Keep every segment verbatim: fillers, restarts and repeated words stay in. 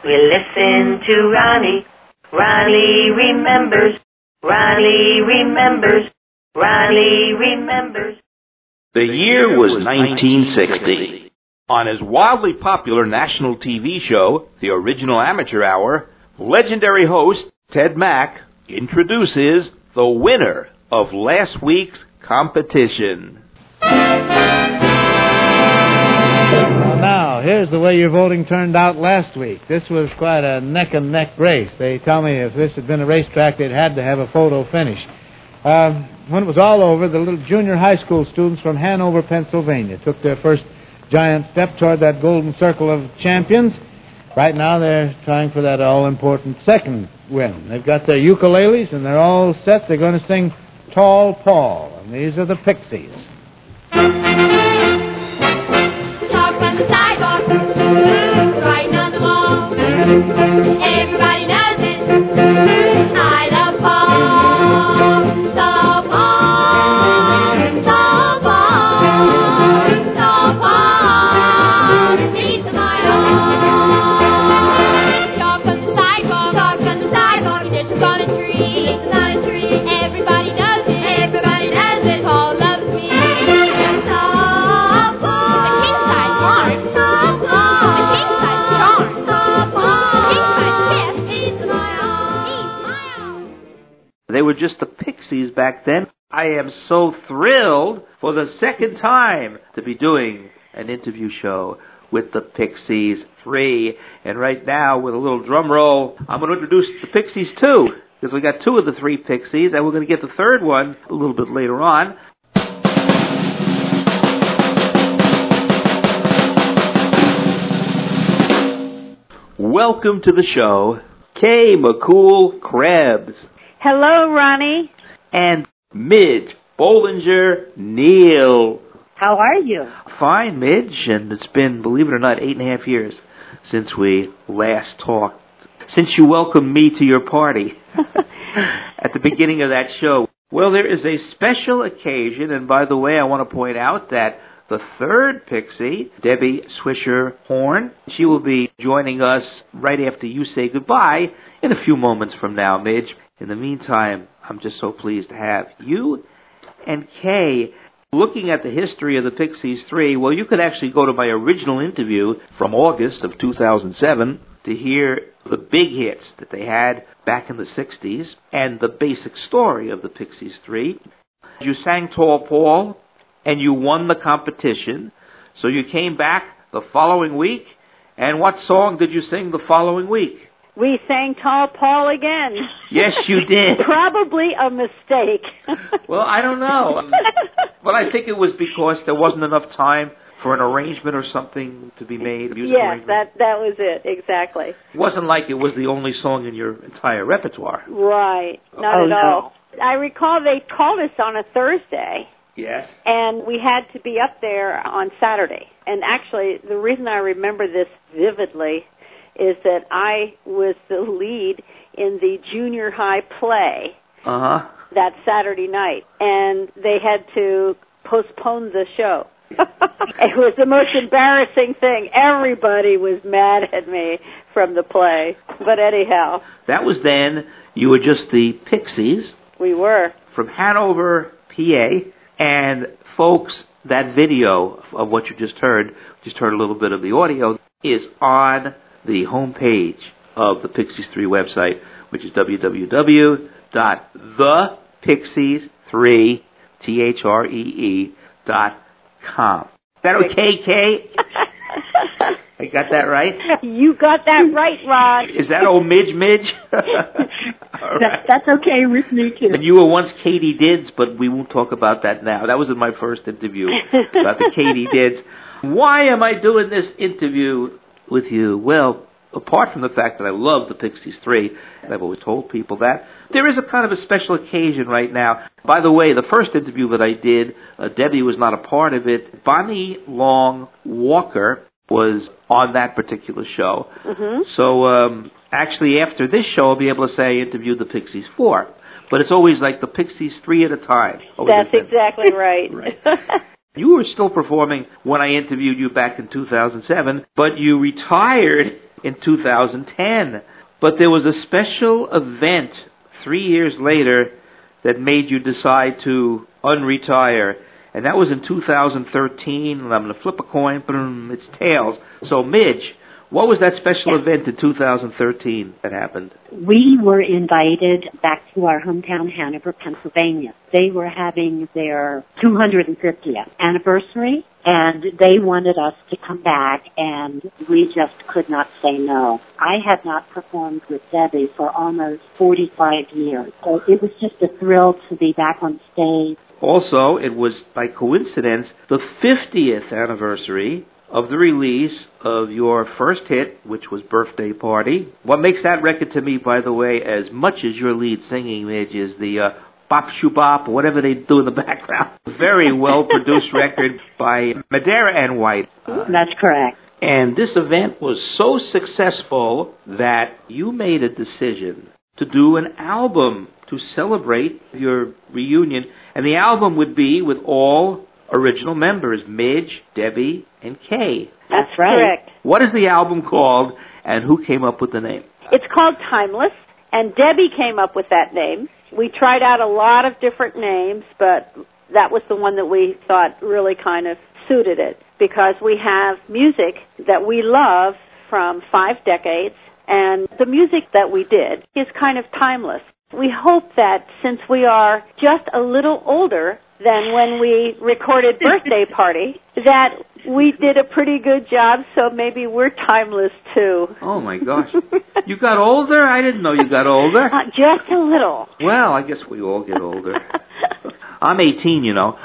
We listen to Ronnie. Ronnie remembers. Ronnie remembers. Ronnie remembers. The year was nineteen sixty. On his wildly popular national T V show, The Original Amateur Hour, legendary host Ted Mack introduces the winner of last week's competition. Well, now, here's the way your voting turned out last week. This was quite a neck-and-neck race. They tell me if this had been a racetrack, they'd had to have a photo finish. Um, when it was all over, the little junior high school students from Hanover, Pennsylvania, took their first giant step toward that golden circle of champions. Right now, they're trying for that all-important second win. They've got their ukuleles, and they're all set. They're going to sing Tall Paul, and these are the Pixies. Talk on the sidewalk, writing on the wall. Everybody knows it. I love Paul. So Paul, so Paul, so Paul. He's my own. Talk on the sidewalk, talk on the sidewalk. He just on a tree, it's on a tree. Everybody knows it, everybody knows it. Paul loves me. So Paul, the king size heart. So Paul, the king size charm. So Paul, the king size kiss. He's my own. He's my own. They were just the Pixies back then. I am so thrilled for the second time to be doing an interview show with the Pixies three. And right now, with a little drum roll, I'm going to introduce the Pixies two, because we got two of the three Pixies, and we're going to get the third one a little bit later on. Welcome to the show, Kay McCool Krebs Hello, Ronnie. and Midge Bollinger Neal. How are you? Fine, Midge, and it's been, believe it or not, eight and a half years since we last talked. Since you welcomed me to your party at the beginning of that show. Well, there is a special occasion, and by the way, I want to point out that the third Pixie, Debbie Swisher Horn, she will be joining us right after you say goodbye in a few moments from now, Midge. In the meantime, I'm just so pleased to have you and Kay. Looking at the history of the Pixies three, well, you could actually go to my original interview from August of two thousand seven to hear the big hits that they had back in the sixties and the basic story of the Pixies three. You sang Tall Paul, and you won the competition. So you came back the following week, and what song did you sing the following week? We sang Tall Paul again. Yes, you did. Probably a mistake. Well, I don't know. Um, but I think it was because there wasn't enough time for an arrangement or something to be made. Yes, arrangement. that that was it, exactly. It wasn't like it was the only song in your entire repertoire. Right, not oh, at no. all. I recall they called us on a Thursday. Yes. And we had to be up there on Saturday. And actually, the reason I remember this vividly is that I was the lead in the junior high play uh-huh. that Saturday night. And they had to postpone the show. It was the most embarrassing thing. Everybody was mad at me from the play. But anyhow. That was then. You were just the Pixies. We were. From Hanover, P A. And folks, that video of what you just heard, just heard a little bit of the audio, is on the homepage of the Pixies three website, which is w w w dot the pixies three, T H R E E, dot com. Is that okay, Kay? I got that right? You got that right, Ron. Is that old Midge Midge? All right. that, that's okay with me, too. And you were once Katie Dids, but we won't talk about that now. That was in my first interview, about the Katie Dids. Why am I doing this interview with you? Well, apart from the fact that I love the Pixies three, and I've always told people that, there is a kind of a special occasion right now. By the way, the first interview that I did, uh, Debbie was not a part of it. Bonnie Long Walker was on that particular show. Mm-hmm. So um, actually after this show, I'll be able to say I interviewed the Pixies four. But it's always like the Pixies three at a time. That's exactly right. Right. You were still performing when I interviewed you back in two thousand seven, but you retired in two thousand ten. But there was a special event three years later that made you decide to unretire. And that was in two thousand thirteen. And I'm going to flip a coin. Boom, it's tails. So, Midge, what was that special event in two thousand thirteen that happened? We were invited back to our hometown, Hanover, Pennsylvania. They were having their two hundred fiftieth anniversary, and they wanted us to come back, and we just could not say no. I had not performed with Debbie for almost forty-five years, so it was just a thrill to be back on stage. Also, it was, by coincidence, the fiftieth anniversary of the release of your first hit, which was Birthday Party. What makes that record to me, by the way, as much as your lead singing, Midge, is the uh, bop shoo bop, whatever they do in the background. Very well-produced record by Madera and White. Uh, That's correct. And this event was so successful that you made a decision to do an album to celebrate your reunion. And the album would be with all original members, Midge, Debbie, and Kay. That's right. Correct. What is the album called, and who came up with the name? It's called Timeless, and Debbie came up with that name. We tried out a lot of different names, but that was the one that we thought really kind of suited it, because we have music that we love from five decades, and the music that we did is kind of timeless. We hope that since we are just a little older than when we recorded Birthday Party, that we did a pretty good job, so maybe we're timeless too. Oh my gosh. You got older? I didn't know you got older. Uh, just a little. Well, I guess we all get older. I'm eighteen, you know.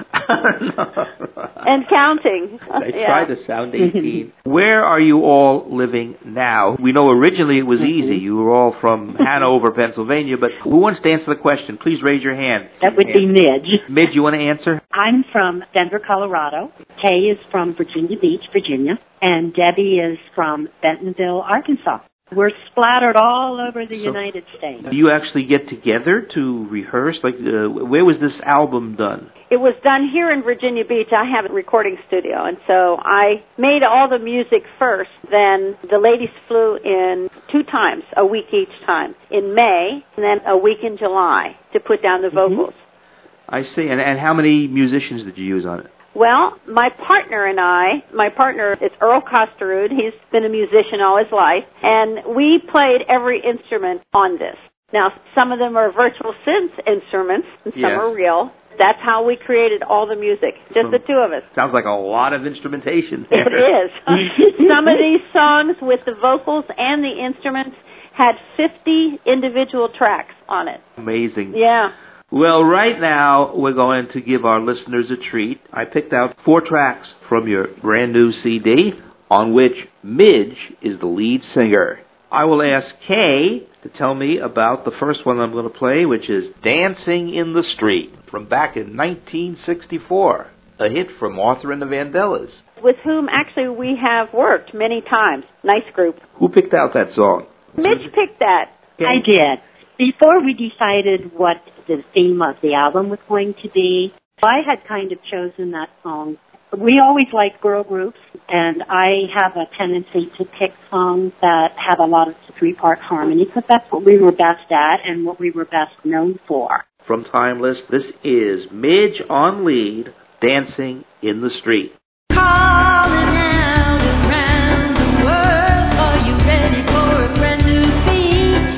And counting. I try to sound eighteen. Where are you all living now? We know originally it was easy. You were all from Hanover, Pennsylvania, but who wants to answer the question? Please raise your hand. That would be Midge. Midge, you want to answer? I'm from Denver, Colorado. Kay is from Virginia Beach, Virginia. And Debbie is from Bentonville, Arkansas. We're splattered all over the So, United States. Do you actually get together to rehearse? Like, uh, where was this album done? It was done here in Virginia Beach. I have a recording studio, and so I made all the music first. Then the ladies flew in two times, a week each time, in May, and then a week in July to put down the vocals. Mm-hmm. I see. And, and how many musicians did you use on it? Well, my partner and I, my partner is Earl Kosterud. He's been a musician all his life, and we played every instrument on this. Now, some of them are virtual synth instruments, and some Yes. are real. That's how we created all the music, just the two of us. Sounds like a lot of instrumentation there. It is. Some of these songs with the vocals and the instruments had fifty individual tracks on it. Amazing. Yeah. Well, right now, we're going to give our listeners a treat. I picked out four tracks from your brand new C D, on which Midge is the lead singer. I will ask Kay to tell me about the first one I'm going to play, which is Dancing in the Street, from back in nineteen sixty-four, a hit from Arthur and the Vandellas. With whom, actually, we have worked many times. Nice group. Who picked out that song? Mitch picked that. Kay? I did. Before we decided what the theme of the album was going to be, I had kind of chosen that song. We always like girl groups, and I have a tendency to pick songs that have a lot of three-part harmony, because that's what we were best at and what we were best known for. From Timeless, this is Midge on lead, Dancing in the Street. Calling out around the world, are you ready for a brand new beat?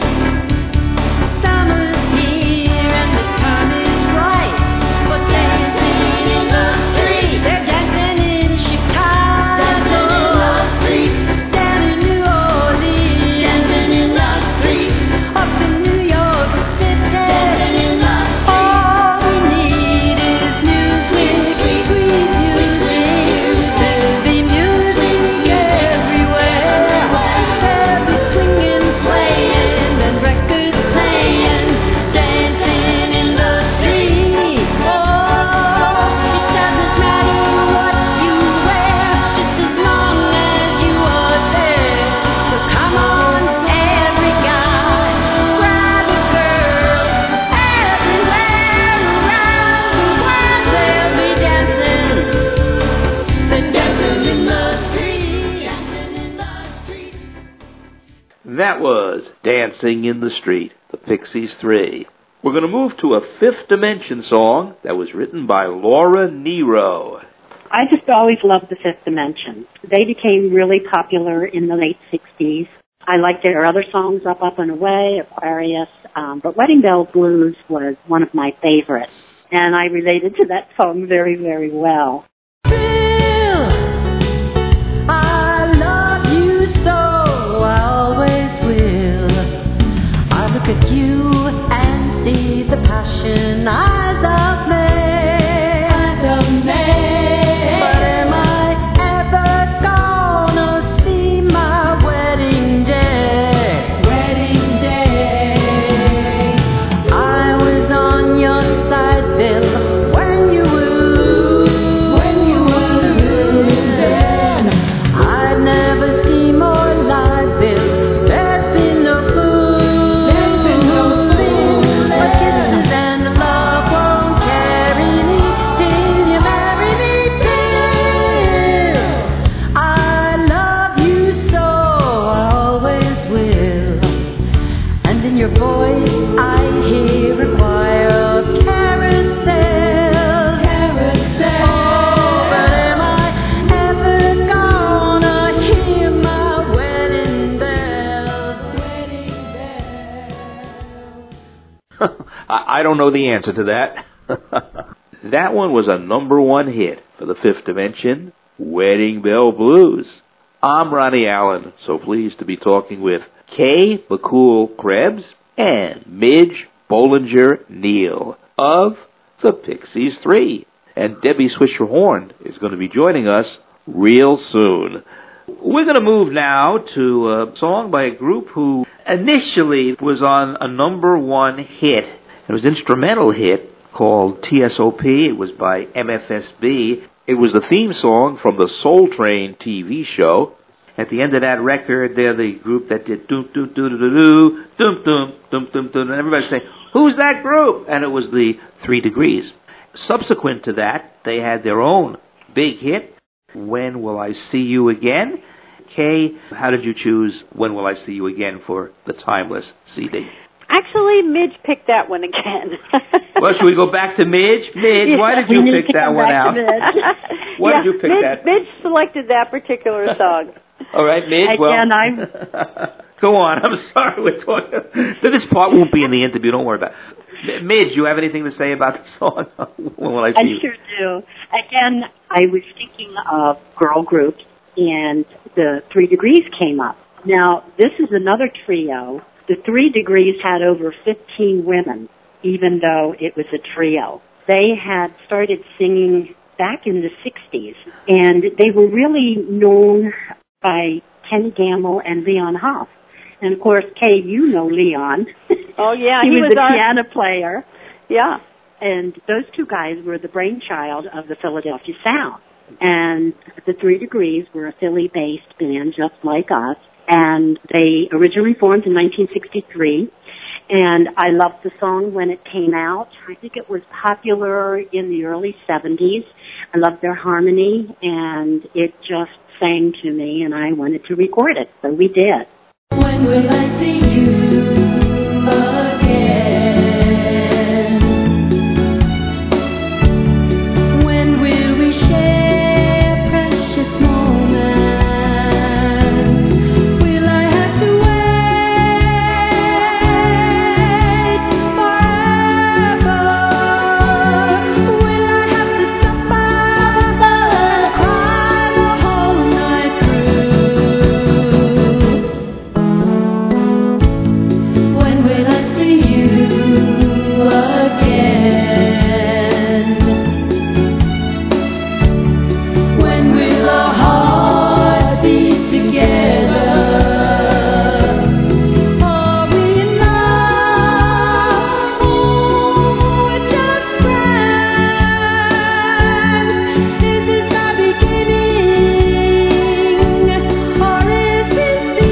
Summer's here and the time is right for dancing in the street. They're dancing in Chicago, dancing in the street, down in New Orleans, dancing in the street, up in New York City, dancing in the street. All we need is music, sweet music. There'll be music. That was Dancing in the Street, the Pixies three. We're going to move to a Fifth Dimension song that was written by Laura Nyro. I just always loved the Fifth Dimension. They became really popular in the late sixties. I liked their other songs, Up, Up, and Away, Aquarius, um, but Wedding Bell Blues was one of my favorites. And I related to that song very, very well. I love you so, I always will. I look at you and see the passion eyes of me, eyes of me. But am I ever gonna see my wedding day, wedding day? I was on your side, Bill, when you were, when you were losing. I'd never see more live, Bill. There's been no fool, there's been no fool. But kisses and love won't carry me till you marry me, Bill. I love you so, I always will. And in your voice I hear a choir of carousel, carousel. Oh, but am I ever gonna hear my wedding bells, wedding bells? I I don't know the answer to that. That one was a number one hit for the Fifth Dimension, Wedding Bell Blues. I'm Ronnie Allen, so pleased to be talking with Kay McCool Krebs and Midge Bollinger Neal of the Pixies three. And Debbie Swisher-Horn is going to be joining us real soon. We're going to move now to a song by a group who initially was on a number one hit. It was an instrumental hit called T S O P. It was by M F S B. It was the theme song from the Soul Train T V show. At the end of that record, they're the group that did doom doom doom doom doom doom doom doom doom doom, and everybody saying, "Who's that group?" And it was the Three Degrees. Subsequent to that, they had their own big hit, When Will I See You Again? Kay, how did you choose When Will I See You Again for the Timeless C D? Actually, Midge picked that one again. Well, should we go back to Midge? Midge, why did you pick that one out? Why yeah, did you pick Midge, that? Midge selected that particular song. All right, Midge, well... Again, I'm... Go on, I'm sorry we're talking... This part won't be in the interview, don't worry about it. Midge, you have anything to say about the song? When will I see I you? sure do. Again, I was thinking of girl groups, and the Three Degrees came up. Now, this is another trio. The Three Degrees had over fifteen women, even though it was a trio. They had started singing back in the sixties, and they were really known by Kenny Gamble and Leon Huff. And, of course, Kay, you know Leon. Oh, yeah. he, he was, was a our... piano player. Yeah. And those two guys were the brainchild of the Philadelphia Sound. And the Three Degrees were a Philly-based band just like us. And they originally formed in nineteen sixty-three. And I loved the song when it came out. I think it was popular in the early seventies. I loved their harmony, and it just sang to me, and I wanted to record it. So we did. When will I see you again? When will we share precious moments? Will I have to wait forever? Will I have to suffer and cry the whole night through? When will I see you again? When will our hearts beat together? Are we in love or just friends? Is this our beginning or is this the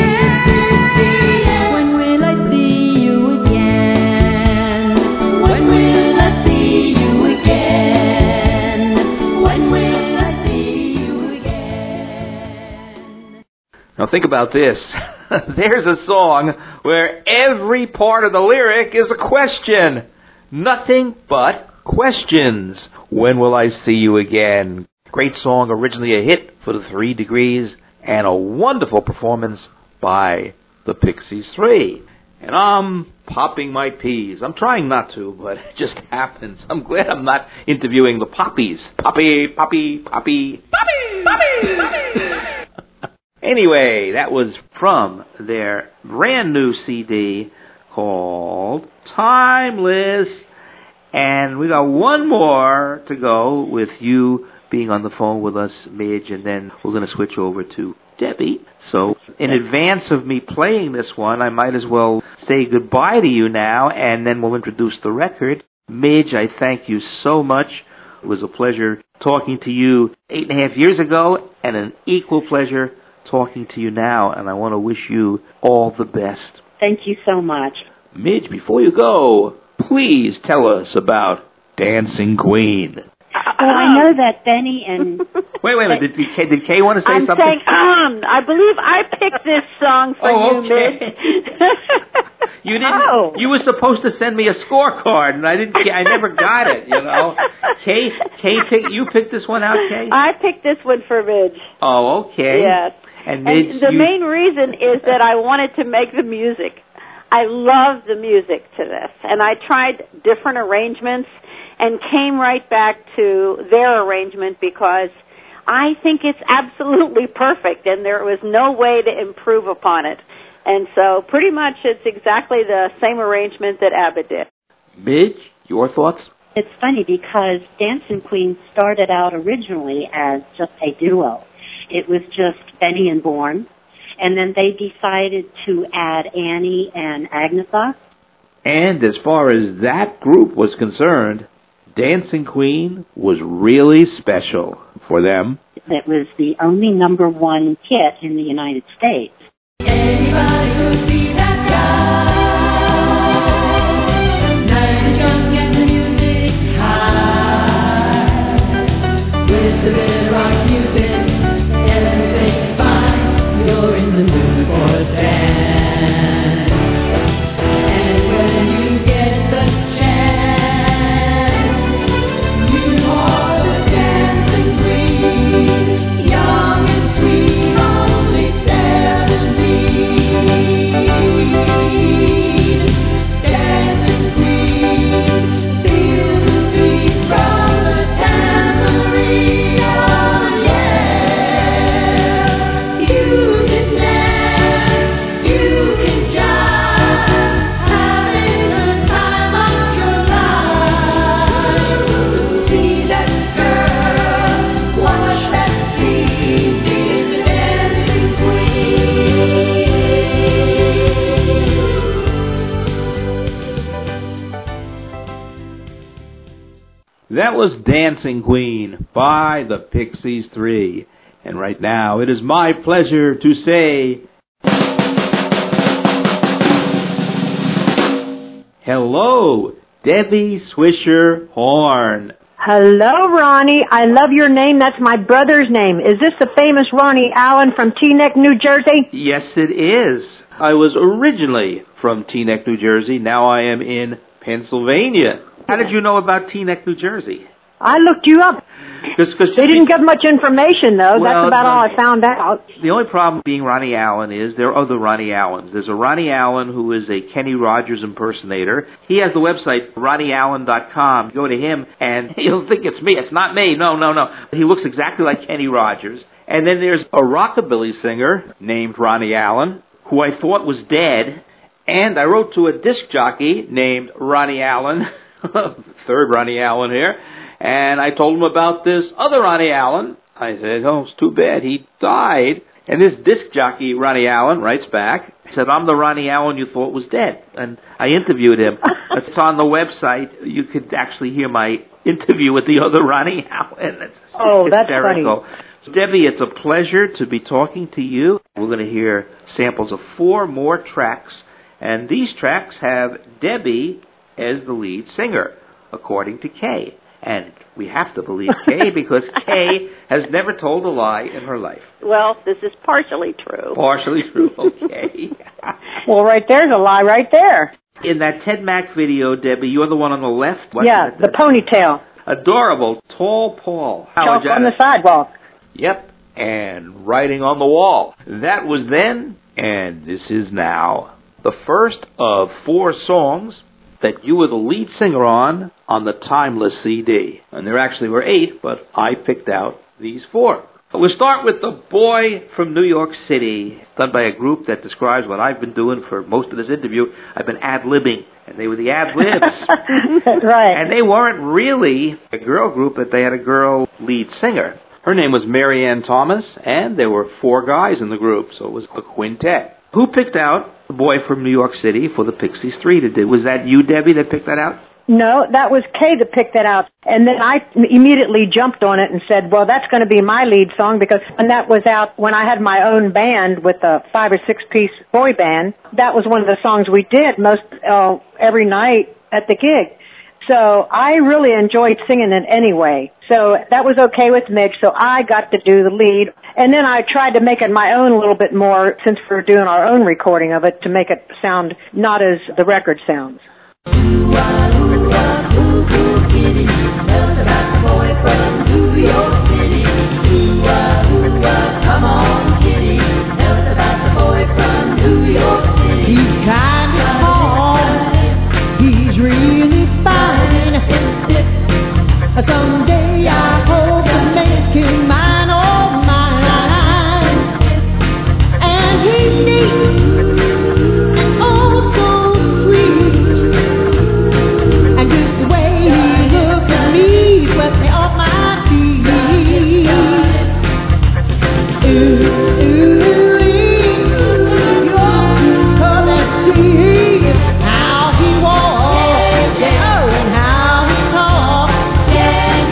end? When will I see you again? When will I see you again? When will I see you again? Now think about this. There's a song where every part of the lyric is a question. Nothing but questions. When will I see you again? Great song, originally a hit for the Three Degrees, and a wonderful performance by the Pixies Three. And I'm popping my peas. I'm trying not to, but it just happens. I'm glad I'm not interviewing the Poppies. Poppy, Poppy, Poppy, Poppy, Poppy, Poppy. Anyway, that was from their brand new C D called Timeless. And we got one more to go with you being on the phone with us, Midge, and then we're going to switch over to Debbie. So in advance of me playing this one, I might as well say goodbye to you now, and then we'll introduce the record. Midge, I thank you so much. It was a pleasure talking to you eight and a half years ago, and an equal pleasure talking to you now, and I want to wish you all the best. Thank you so much. Midge, before you go, please tell us about Dancing Queen. Oh, I know that Benny and... Wait, wait a minute. Did, did, Kay, did Kay want to say I'm something? saying, um, I believe I picked this song for Oh, you, okay. Mitch. You didn't. Oh. You were supposed to send me a scorecard, and I didn't. I never got it. You know, Kay. Kay, pick, you picked this one out, Kay. I picked this one for Midge. Oh, okay. Yes. And, Midge, and the you... main reason is that I wanted to make the music. I love the music to this, and I tried different arrangements and came right back to their arrangement because I think it's absolutely perfect, and there was no way to improve upon it. And so pretty much it's exactly the same arrangement that ABBA did. Midge, your thoughts? It's funny because Dancing Queen started out originally as just a duo. It was just Benny and Bourne, and then they decided to add Annie and Agnetha. And as far as that group was concerned, Dancing Queen was really special for them. It was the only number one hit in the United States. Anybody could be that guy. Nice and young and the music high. With the bit of rock music, everything's fine. You're in the mood for a dance. And when you get the chance, you are the dancing queen. Young and sweet, only seventeen. Dancing queen, feel the beat from the tambourine. Oh yeah, you can dance, you can jive, having the time of your life. See that girl, watch that scene, she's the dancing queen. That was Dancing Queen by the Pixies Three. And right now, it is my pleasure to say hello, Debbie Swisher Horn. Hello, Ronnie. I love your name. That's my brother's name. Is this the famous Ronnie Allen from Teaneck, New Jersey? Yes, it is. I was originally from Teaneck, New Jersey. Now I am in Pennsylvania. How did you know about Teaneck, New Jersey? I looked you up. Cause, cause They didn't give much information, though. Well, That's about no. all I found out. The only problem being Ronnie Allen is there are other Ronnie Allens. There's a Ronnie Allen who is a Kenny Rogers impersonator. He has the website, ronnie allen dot com. Go to him, and he'll think it's me. It's not me. No, no, no. He looks exactly like Kenny Rogers. And then there's a rockabilly singer named Ronnie Allen, who I thought was dead. And I wrote to a disc jockey named Ronnie Allen, third Ronnie Allen here, and I told him about this other Ronnie Allen. I said, oh, it's too bad. He died. And this disc jockey, Ronnie Allen, writes back, said, I'm the Ronnie Allen you thought was dead. And I interviewed him. It's on the website. You could actually hear my interview with the other Ronnie Allen. It's Oh, that's hysterical. So, Debbie, it's a pleasure to be talking to you. We're going to hear samples of four more tracks. And these tracks have Debbie as the lead singer, according to Kay. And we have to believe Kay because Kay has never told a lie in her life. Well, this is partially true. Partially true, okay. Well, right there's a lie right there. In that Ted Mack video, Debbie, you're the one on the left? What's yeah, that? the ponytail. Adorable, tall Paul. Chalk on the sidewalk. Yep, and writing on the wall. That was then, and this is now. The first of four songs that you were the lead singer on on the Timeless C D. And there actually were eight, but I picked out these four. We'll start with The Boy from New York City, done by a group that describes what I've been doing for most of this interview. I've been ad-libbing, and they were the ad-libs. Right. And they weren't really a girl group, but they had a girl lead singer. Her name was Mary Ann Thomas, and there were four guys in the group, so it was a quintet. Who picked out The Boy from New York City for the Pixies three to do? Was that you, Debbie, that picked that out? No, that was Kay that picked that out. And then I immediately jumped on it and said, well, that's going to be my lead song because when that was out, when I had my own band with a five or six piece boy band, that was one of the songs we did most uh, every night at the gig. So I really enjoyed singing it anyway. So that was okay with Midge, so I got to do the lead. And then I tried to make it my own a little bit more since we're doing our own recording of it to make it sound not as the record sounds. Come on, kitty, tell us about the boy from New York City. He's kind of tall, he's really fine. Someday I hope to make him mine, oh mine. And he's neat and oh so sweet. And just the way he looks at me swept me off my feet. Ooh, ooh, you're come and see how he walks, yeah, oh, and how he talks, yeah,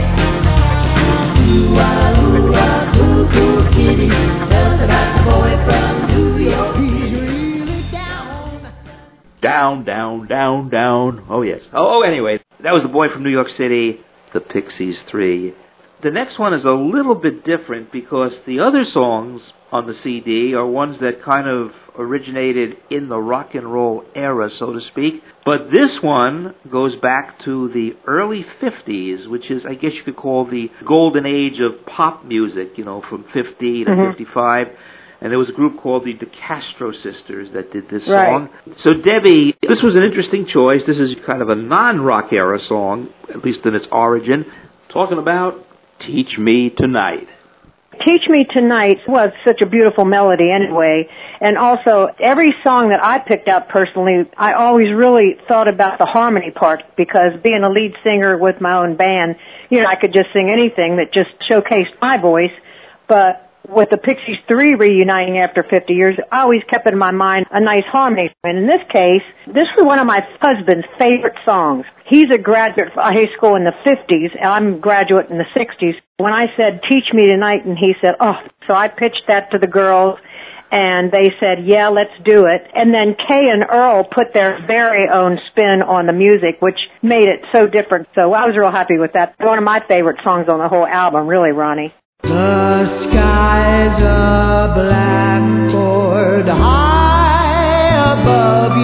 yeah. Ooh, ah, ooh, ah, ooh, ooh, kitty, tell us about the boy from New York. He's really down. Down, down, down, down. Oh, yes. Oh, oh, anyway, that was The Boy from New York City, the Pixies three. The next one is a little bit different because the other songs on the C D are ones that kind of originated in the rock and roll era, so to speak. But this one goes back to the early fifties, which is, I guess you could call the golden age of pop music, you know, from fifty to mm-hmm. fifty-five. And there was a group called the DeCastro Sisters that did this right. song. So, Debbie, this was an interesting choice. This is kind of a non-rock era song, at least in its origin, talking about Teach Me Tonight. Teach Me Tonight was such a beautiful melody anyway. And also, every song that I picked out personally, I always really thought about the harmony part because being a lead singer with my own band, you know, I could just sing anything that just showcased my voice. But with the Pixies three reuniting after fifty years, I always kept in my mind a nice harmony. And in this case, this was one of my husband's favorite songs. He's a graduate from high school in the fifties, and I'm a graduate in the sixties. When I said, teach me tonight, and he said, oh, so I pitched that to the girls, and they said, yeah, let's do it. And then Kay and Earl put their very own spin on the music, which made it so different. So I was real happy with that. One of my favorite songs on the whole album, really, Ronnie. The sky's a blackboard high above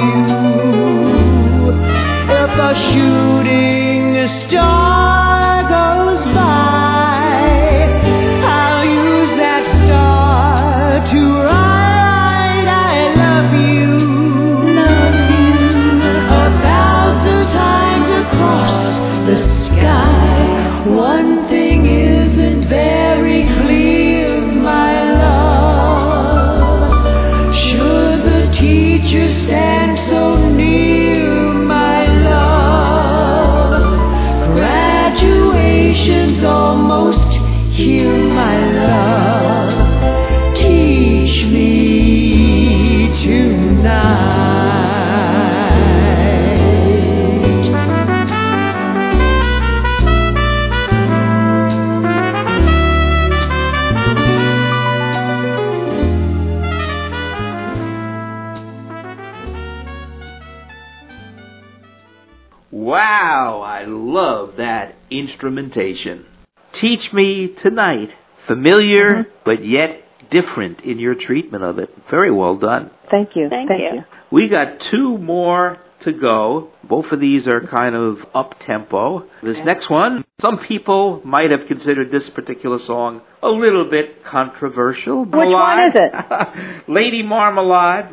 you. If a shooting star goes by, I'll use that star to write I love you, love you, a thousand times across the sky. One thing isn't very clear, my love. Should the teacher stand so near, my love? Graduation's almost here, my love. Teach me tonight. Wow, I love that instrumentation. Teach Me Tonight. Familiar, mm-hmm. but yet different in your treatment of it. Very well done. Thank you. Thank, Thank you. you. We got two more to go. Both of these are kind of up-tempo. This next one, some people might have considered this particular song a little bit controversial. Which one is it? Lady Marmalade.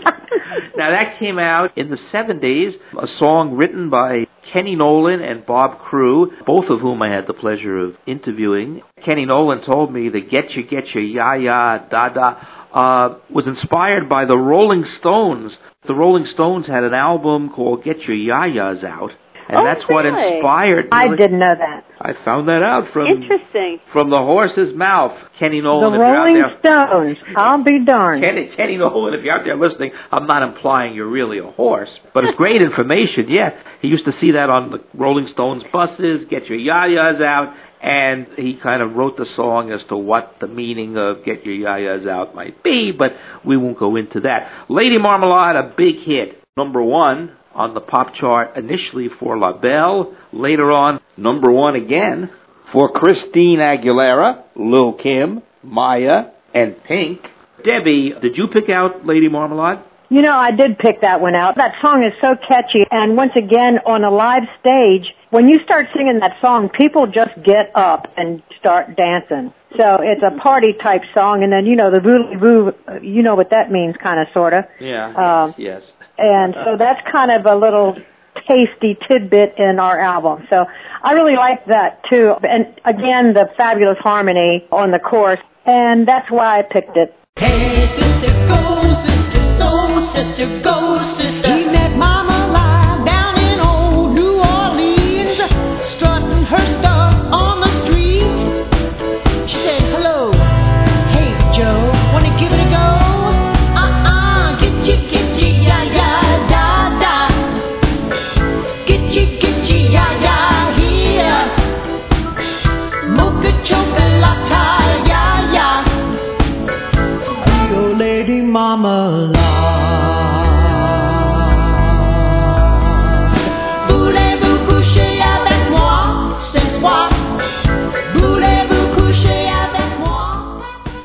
Now, that came out in the seventies, a song written by Kenny Nolan and Bob Crew, both of whom I had the pleasure of interviewing. Kenny Nolan told me that Get Ya, Get Ya, Ya Ya, Da Da uh, was inspired by the Rolling Stones. The Rolling Stones had an album called Get Your Ya-Ya's Out, and oh, that's really? what inspired... I didn't know that. I found that out from... Interesting. From the horse's mouth. Kenny Nolan, the if you're Rolling out there... Stones. I'll be darned. Kenny, Kenny Nolan, if you're out there listening, I'm not implying you're really a horse, but it's great information, yeah. He used to see that on the Rolling Stones buses, Get Your Ya-Ya's Out, and he kind of wrote the song as to what the meaning of Get Your Ya-Ya's Out might be, but we won't go into that. Lady Marmalade, a big hit. Number one on the pop chart initially for La Belle. Later on, number one again for Christine Aguilera, Lil' Kim, Maya, and Pink. Debbie, did you pick out Lady Marmalade? You know, I did pick that one out. That song is so catchy, and once again, on a live stage, when you start singing that song, people just get up and start dancing. So it's a party-type song, and then, you know, the voodoo, you know what that means, kind of, sort of. Yeah, um, yes. And so that's kind of a little tasty tidbit in our album. So I really like that, too. And, again, the fabulous harmony on the chorus, and that's why I picked it. Hey, sister, go, sister, so, sister, go, sister. He met Mama Live down in old New Orleans, strutting her stuff on the street. She said, hello, hey, Joe, wanna give it a go? Uh-uh, get you, get you, ya, ya, da, da. Get you, get you, ya, ya, here. Mocha chocolate, ya, ya. Lady Marmalade. Voulez-vous coucher avec moi ce soir? Voulez-vous coucher avec moi?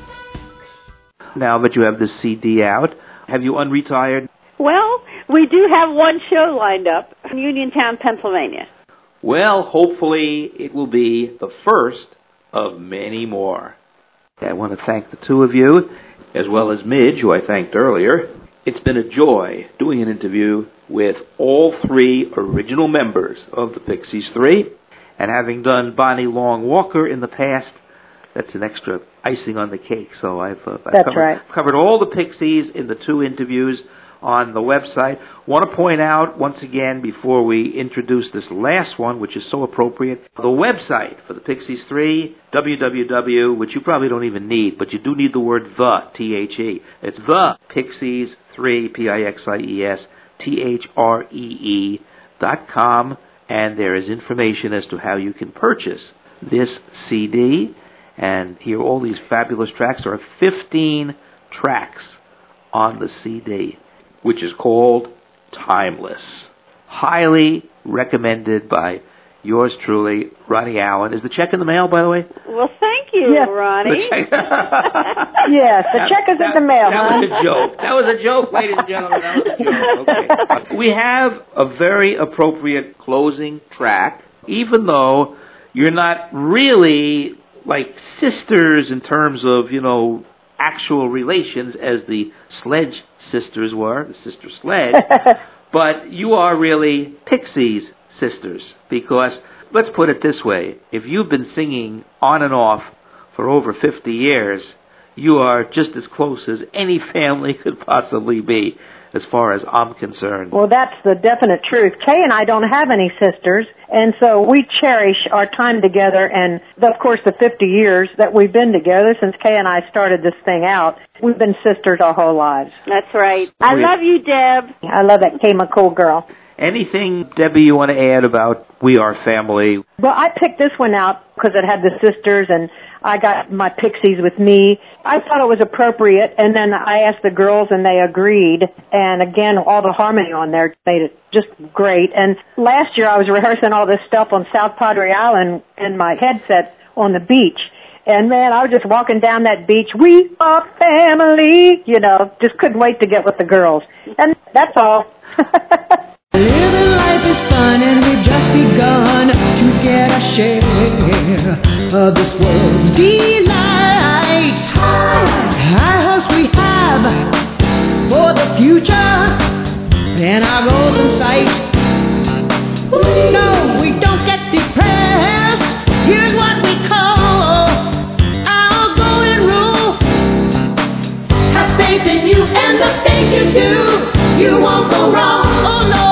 Now that you have the C D out, have you unretired? Well, we do have one show lined up in Uniontown, Pennsylvania. Well, hopefully it will be the first of many more. I want to thank the two of you, as well as Midge, who I thanked earlier. It's been a joy doing an interview with all three original members of the Pixies Three, and having done Bonnie Long Walker in the past, that's an extra icing on the cake. So I've, uh, I've that's covered, right. covered all the Pixies in the two interviews on the website. Want to point out once again before we introduce this last one, which is so appropriate, the website for the Pixies Three, w w w, which you probably don't even need, but you do need the word the, T H E. It's the Pixies Three, P I X I E S, T H R E E dot com, and there is information as to how you can purchase this C D and hear all these fabulous tracks. There are fifteen tracks on the C D, which is called Timeless. Highly recommended by yours truly, Ronnie Allen. Is the check in the mail, by the way? Well, thank you, yes. Ronnie. The check. Yes, the check is that, in the mail. That huh? was a joke. That was a joke, ladies and gentlemen. That was a joke. Okay. We have a very appropriate closing track, even though you're not really like sisters in terms of, you know, actual relations as the Sledge sisters were, the Sister Sledge, but you are really Pixies sisters, because let's put it this way, if you've been singing on and off for over fifty years, you are just as close as any family could possibly be, as far as I'm concerned. Well, that's the definite truth. Kay and I don't have any sisters, and so we cherish our time together, and of course the fifty years that we've been together since Kay and I started this thing out. We've been sisters our whole lives. That's right. I love you, Deb. I love that Kay McCool girl. Anything, Debbie, you want to add about We Are Family? Well, I picked this one out because it had the sisters, and I got my Pixies with me. I thought it was appropriate, and then I asked the girls, and they agreed. And again, all the harmony on there made it just great. And last year, I was rehearsing all this stuff on South Padre Island in my headset on the beach. And man, I was just walking down that beach. We are family, you know, just couldn't wait to get with the girls. And that's all. Living life is fun and we've just begun to get a share of this world's delight. High hopes we have for the future and our goals in sight. No, we don't get depressed. Here's what we call our golden rule. Have faith in you and the things you do. You won't go wrong. Oh no.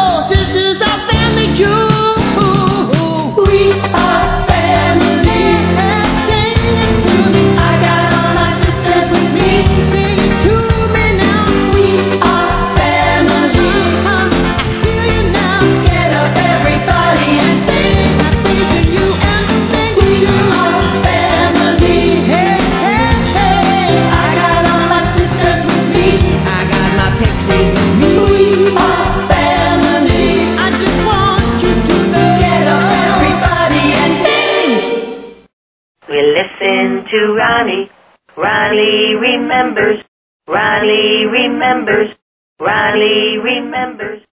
To Ronnie, Ronnie remembers, Ronnie remembers, Ronnie remembers.